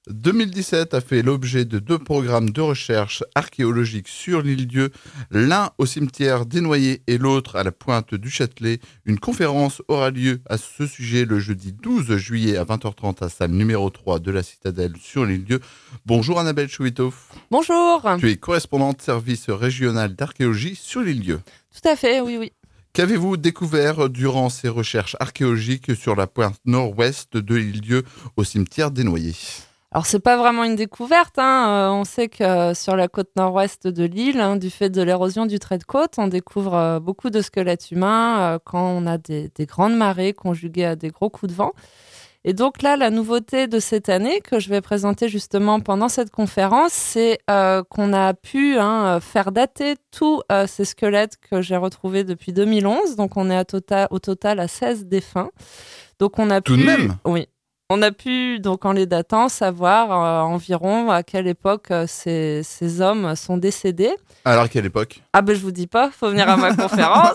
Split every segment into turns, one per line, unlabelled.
2017 a fait l'objet de 2 programmes de recherche archéologique sur l'île-Dieu, l'un au cimetière des Noyers et l'autre à la pointe du Châtelet. Une conférence aura lieu à ce sujet le jeudi 12 juillet à 20h30 à salle numéro 3 de la Citadelle sur l'île-Dieu. Bonjour Annabelle Chouitoff.
Bonjour.
Tu es correspondante service régional d'archéologie sur l'île-Dieu.
Tout à fait, oui.
Qu'avez-vous découvert durant ces recherches archéologiques sur la pointe nord-ouest de l'île-Dieu au cimetière des Noyers ?
Alors, c'est pas vraiment une découverte. On sait que sur la côte nord-ouest de l'île, du fait de l'érosion du trait de côte, on découvre beaucoup de squelettes humains quand on a des grandes marées conjuguées à des gros coups de vent. Et donc là, la nouveauté de cette année que je vais présenter justement pendant cette conférence, c'est qu'on a pu faire dater tous ces squelettes que j'ai retrouvés depuis 2011. Donc, on est au total à 16 défunts. Donc, on a
Tout de même ?
Oui. On a pu, donc en les datant, savoir environ à quelle époque ces hommes sont décédés.
Alors, à quelle époque ?
Ah ben je vous dis pas, faut venir à ma conférence.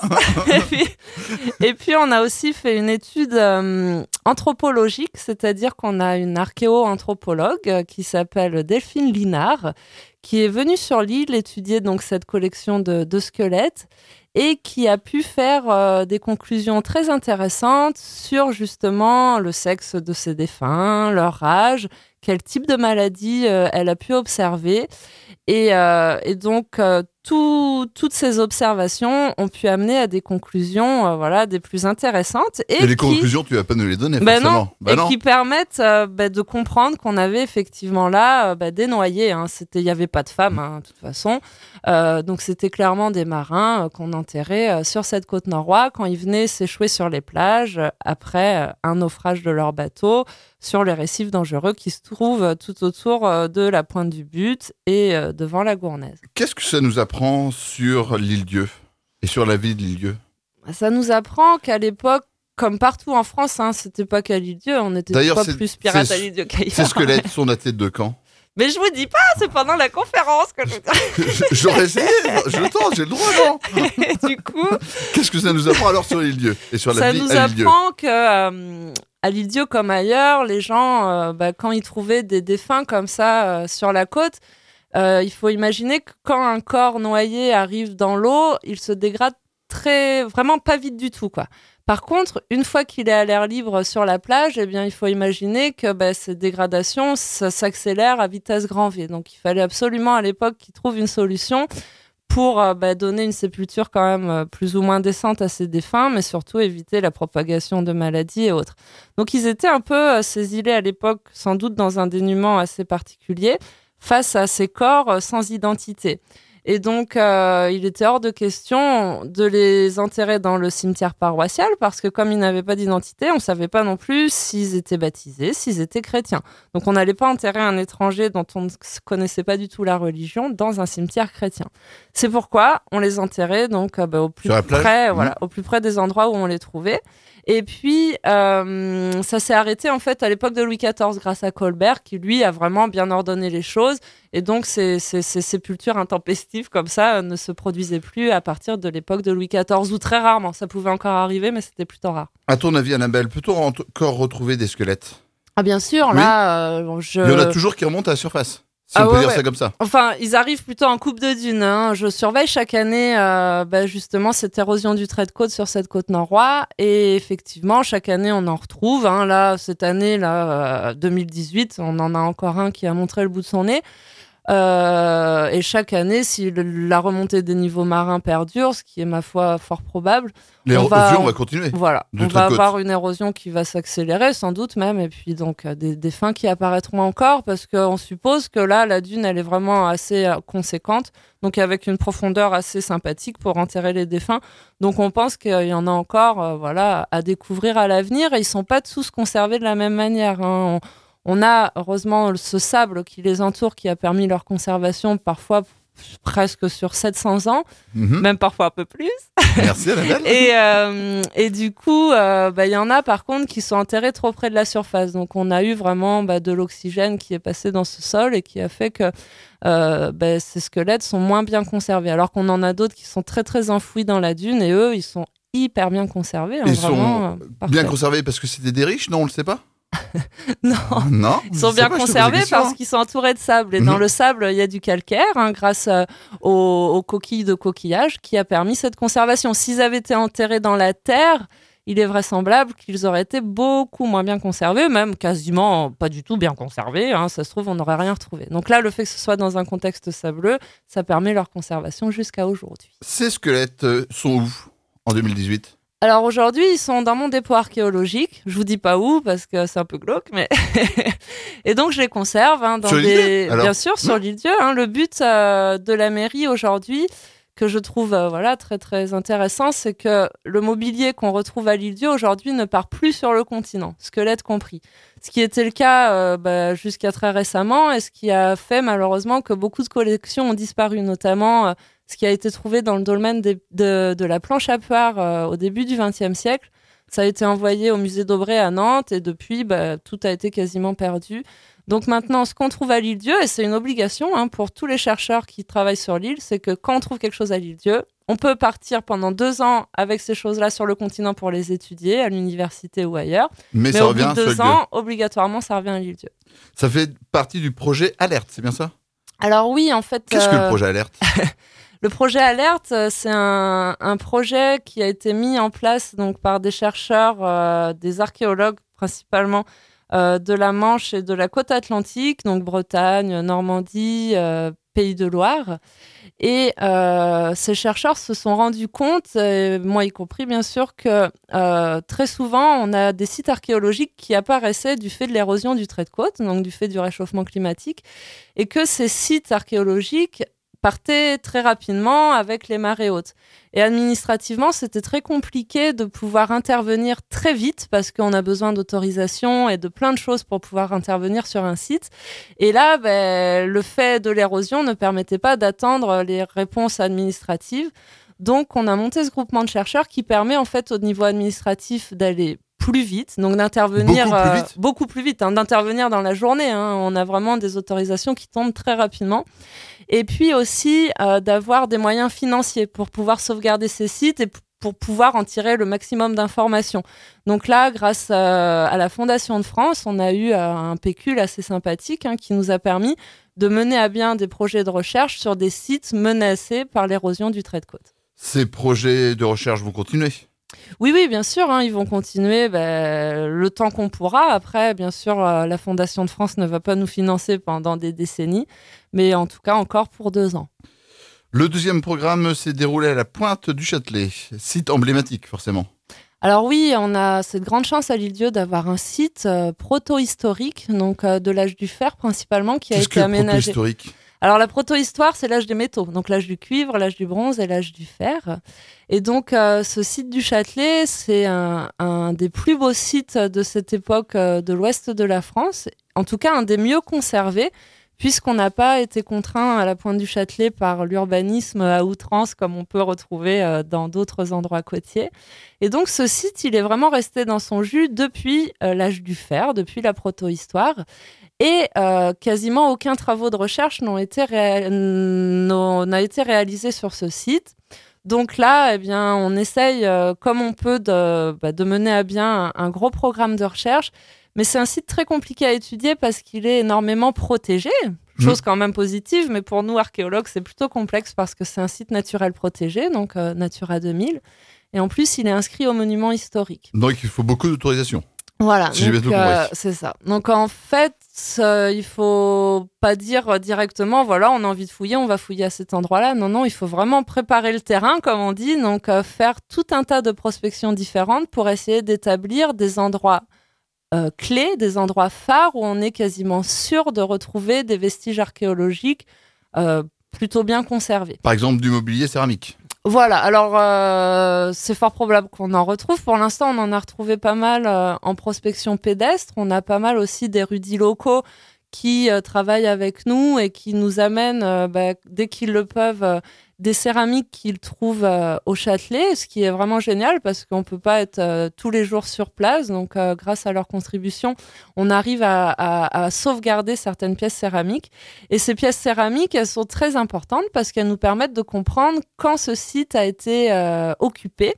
et puis on a aussi fait une étude anthropologique, c'est-à-dire qu'on a une archéo-anthropologue qui s'appelle Delphine Linard, qui est venue sur l'île étudier donc cette collection de squelettes et qui a pu faire des conclusions très intéressantes sur justement le sexe de ces défunts, leur âge, quel type de maladie elle a pu observer. Et donc, toutes ces observations ont pu amener à des conclusions des plus intéressantes.
Et les conclusions, tu vas pas nous les donner, forcément.
Non. Qui permettent de comprendre qu'on avait effectivement là des noyés. Il n'y avait pas de femmes, de toute façon. Donc, c'était clairement des marins qu'on enterrait sur cette côte nord-ouest quand ils venaient s'échouer sur les plages après un naufrage de leur bateau sur les récifs dangereux qui se trouvent tout autour de la pointe du But et devant la Gournaise.
Qu'est-ce que ça nous apprend sur l'île-Dieu et sur la vie de l'île-Dieu ?
Ça nous apprend qu'à l'époque, comme partout en France, c'était pas qu'à l'île-Dieu, on était pas plus pirates à l'île-Dieu qu'ailleurs.
Ces squelettes sont datés de quand ?
Mais je vous dis pas, c'est pendant la conférence que je...
J'aurais essayé, je le tente, j'ai le droit, non ?
Et du coup...
Qu'est-ce que ça nous apprend alors sur l'île-Dieu et sur la vie à l'île-Dieu ?
Ça nous apprend que... à l'île-Dieu comme ailleurs, les gens, quand ils trouvaient des défunts comme ça sur la côte, il faut imaginer que quand un corps noyé arrive dans l'eau, il se dégrade vraiment pas vite du tout, quoi. Par contre, une fois qu'il est à l'air libre sur la plage, eh bien, il faut imaginer que cette dégradation ça s'accélère à vitesse grand V. Donc, il fallait absolument à l'époque qu'ils trouvent une solution pour donner une sépulture quand même plus ou moins décente à ces défunts, mais surtout éviter la propagation de maladies et autres. Donc ils étaient un peu ces îlets à l'époque, sans doute dans un dénuement assez particulier, face à ces corps sans identité. Et donc, il était hors de question de les enterrer dans le cimetière paroissial parce que comme ils n'avaient pas d'identité, on ne savait pas non plus s'ils étaient baptisés, s'ils étaient chrétiens. Donc, on n'allait pas enterrer un étranger dont on ne connaissait pas du tout la religion dans un cimetière chrétien. C'est pourquoi on les enterrait donc au plus près, au plus près des endroits où on les trouvait. Et puis, ça s'est arrêté en fait à l'époque de Louis XIV grâce à Colbert qui, lui, a vraiment bien ordonné les choses. Et donc, ces sépultures intempestives comme ça ne se produisaient plus à partir de l'époque de Louis XIV, ou très rarement. Ça pouvait encore arriver, mais c'était plutôt rare.
À ton avis, Annabelle, peut-on encore retrouver des squelettes ?
Ah bien sûr,
oui.
Là,
Il y en a toujours qui remontent à la surface. Si on peut dire ça comme ça.
Enfin, ils arrivent plutôt en coupe de dunes. Je surveille chaque année justement cette érosion du trait de côte sur cette côte nord-ouest. Et effectivement, chaque année, on en retrouve. Là, cette année, 2018, on en a encore un qui a montré le bout de son nez. Et chaque année, si la remontée des niveaux marins perdure, ce qui est ma foi fort probable,
l'érosion va continuer.
Voilà, on va avoir une érosion qui va s'accélérer sans doute même, et puis donc des défunts qui apparaîtront encore parce qu'on suppose que là, la dune, elle est vraiment assez conséquente, donc avec une profondeur assez sympathique pour enterrer les défunts. Donc on pense qu'il y en a encore, à découvrir à l'avenir, et ils sont pas tous conservés de la même manière. On a heureusement ce sable qui les entoure qui a permis leur conservation parfois presque sur 700 ans, même parfois un peu plus.
Merci Annabelle.
Et du coup, y en a par contre qui sont enterrés trop près de la surface. Donc on a eu vraiment de l'oxygène qui est passé dans ce sol et qui a fait que ces squelettes sont moins bien conservés. Alors qu'on en a d'autres qui sont très très enfouis dans la dune et eux, ils sont hyper bien conservés.
Ils sont bien conservés parce que c'était des riches, non, on le sait pas ?
Non,
Non,
ils sont bien conservés parce qu'ils sont entourés de sable. Et dans le sable, il y a du calcaire, grâce aux coquilles de coquillage qui a permis cette conservation. S'ils avaient été enterrés dans la terre, il est vraisemblable qu'ils auraient été beaucoup moins bien conservés, même quasiment pas du tout bien conservés. Ça se trouve, on n'aurait rien retrouvé. Donc là, le fait que ce soit dans un contexte sableux, ça permet leur conservation jusqu'à aujourd'hui.
Ces squelettes sont où en 2018 ?
Alors aujourd'hui, ils sont dans mon dépôt archéologique. Je vous dis pas où parce que c'est un peu glauque, mais et donc je les conserve dans
sur
bien sûr sur l'île-Dieu. Le but de la mairie aujourd'hui, que je trouve très très intéressant, c'est que le mobilier qu'on retrouve à l'île-Dieu aujourd'hui ne part plus sur le continent, squelette compris. Ce qui était le cas jusqu'à très récemment et ce qui a fait malheureusement que beaucoup de collections ont disparu, notamment ce qui a été trouvé dans le dolmen de la planche à poire au début du XXe siècle. Ça a été envoyé au musée d'Aubray à Nantes et depuis, tout a été quasiment perdu. Donc maintenant, ce qu'on trouve à l'île-Dieu, et c'est une obligation pour tous les chercheurs qui travaillent sur l'île, c'est que quand on trouve quelque chose à l'île-Dieu, on peut partir pendant 2 ans avec ces choses-là sur le continent pour les étudier, à l'université ou ailleurs.
Mais
ça au bout de 2 ans, obligatoirement, ça revient à l'île-Dieu.
Ça fait partie du projet Alerte, c'est bien ça ?
Alors oui, en fait...
Qu'est-ce que le projet Alerte ?
Le projet Alerte, c'est un projet qui a été mis en place donc, par des chercheurs, des archéologues principalement, de la Manche et de la côte atlantique, donc Bretagne, Normandie, Pays de Loire. Et ces chercheurs se sont rendus compte, moi y compris bien sûr, que très souvent on a des sites archéologiques qui apparaissaient du fait de l'érosion du trait de côte, donc du fait du réchauffement climatique, et que ces sites archéologiques partaient très rapidement avec les marées hautes. Et administrativement, c'était très compliqué de pouvoir intervenir très vite parce qu'on a besoin d'autorisation et de plein de choses pour pouvoir intervenir sur un site. Et là, le fait de l'érosion ne permettait pas d'attendre les réponses administratives. Donc, on a monté ce groupement de chercheurs qui permet en fait au niveau administratif d'aller plus vite, donc d'intervenir beaucoup plus vite, d'intervenir dans la journée. On a vraiment des autorisations qui tombent très rapidement. Et puis aussi d'avoir des moyens financiers pour pouvoir sauvegarder ces sites et pour pouvoir en tirer le maximum d'informations. Donc là, grâce à la Fondation de France, on a eu un pécule assez sympathique qui nous a permis de mener à bien des projets de recherche sur des sites menacés par l'érosion du trait de côte.
Ces projets de recherche vont continuer ?
Oui, bien sûr, ils vont continuer le temps qu'on pourra. Après, bien sûr, la Fondation de France ne va pas nous financer pendant des décennies, mais en tout cas encore pour 2 ans.
Le deuxième programme s'est déroulé à la Pointe du Châtelet, site emblématique forcément.
Alors oui, on a cette grande chance à l'île-Dieu d'avoir un site proto-historique, donc de l'âge du fer principalement, qui a été aménagé.
Qu'est-ce que proto-historique ?
Alors la proto-histoire, c'est l'âge des métaux, donc l'âge du cuivre, l'âge du bronze et l'âge du fer. Et donc ce site du Châtelet, c'est un des plus beaux sites de cette époque de l'ouest de la France, en tout cas un des mieux conservés, puisqu'on n'a pas été contraint à la Pointe du Châtelet par l'urbanisme à outrance comme on peut retrouver dans d'autres endroits côtiers. Et donc ce site, il est vraiment resté dans son jus depuis l'âge du fer, depuis la proto-histoire. Et quasiment aucun travaux de recherche n'a été réalisé sur ce site. Donc là, on essaye comme on peut de mener à bien un gros programme de recherche. Mais c'est un site très compliqué à étudier parce qu'il est énormément protégé. Chose quand même positive, mais pour nous, archéologues, c'est plutôt complexe parce que c'est un site naturel protégé, donc Natura 2000. Et en plus, il est inscrit au monument historique.
Donc il faut beaucoup d'autorisation.
Voilà, c'est ça. Donc en fait, il faut pas dire directement, voilà, on a envie de fouiller, on va fouiller à cet endroit-là. Non, il faut vraiment préparer le terrain, comme on dit, donc faire tout un tas de prospections différentes pour essayer d'établir des endroits clés, des endroits phares où on est quasiment sûr de retrouver des vestiges archéologiques plutôt bien conservés.
Par exemple, du mobilier céramique.
Voilà, alors c'est fort probable qu'on en retrouve. Pour l'instant, on en a retrouvé pas mal en prospection pédestre. On a pas mal aussi d'érudits locaux qui travaillent avec nous et qui nous amènent, dès qu'ils le peuvent, des céramiques qu'ils trouvent au Châtelet, ce qui est vraiment génial parce qu'on ne peut pas être tous les jours sur place. Donc, grâce à leur contribution, on arrive à sauvegarder certaines pièces céramiques. Et ces pièces céramiques, elles sont très importantes parce qu'elles nous permettent de comprendre quand ce site a été occupé.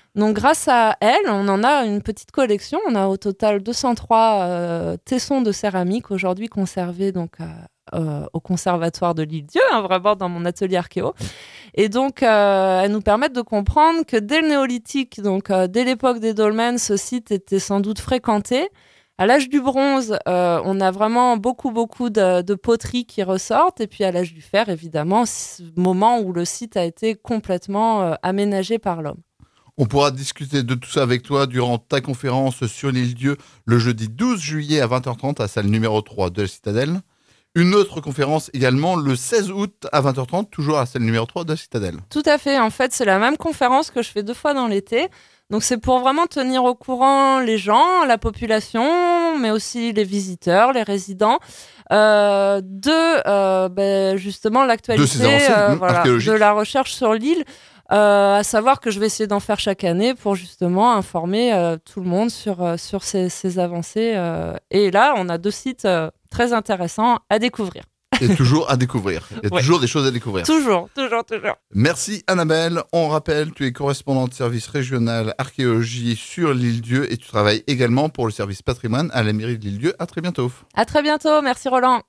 Donc grâce à elle, on en a une petite collection. On a au total 203 tessons de céramique aujourd'hui conservés donc au conservatoire de l'Île-Dieu, vraiment dans mon atelier archéo. Et donc elles nous permettent de comprendre que dès le néolithique, donc dès l'époque des dolmens, ce site était sans doute fréquenté. À l'âge du bronze, on a vraiment beaucoup de poteries qui ressortent. Et puis à l'âge du fer, évidemment, moment où le site a été complètement aménagé par l'homme.
On pourra discuter de tout ça avec toi durant ta conférence sur l'Île-Dieu le jeudi 12 juillet à 20h30 à la salle numéro 3 de la Citadelle. Une autre conférence également le 16 août à 20h30, toujours à la salle numéro 3 de la Citadelle.
Tout à fait. En fait, c'est la même conférence que je fais 2 fois dans l'été. Donc, c'est pour vraiment tenir au courant les gens, la population, mais aussi les visiteurs, les résidents, justement l'actualité de la recherche sur l'île. À savoir que je vais essayer d'en faire chaque année pour justement informer tout le monde sur ces avancées. Et là, on a 2 sites très intéressants à découvrir.
Et toujours à découvrir. Il y a toujours des choses à découvrir.
Toujours.
Merci Annabelle. On rappelle, tu es correspondante service régional archéologie sur l'Île-Dieu et tu travailles également pour le service patrimoine à la mairie de l'Île-Dieu. À très bientôt.
À très bientôt. Merci Roland.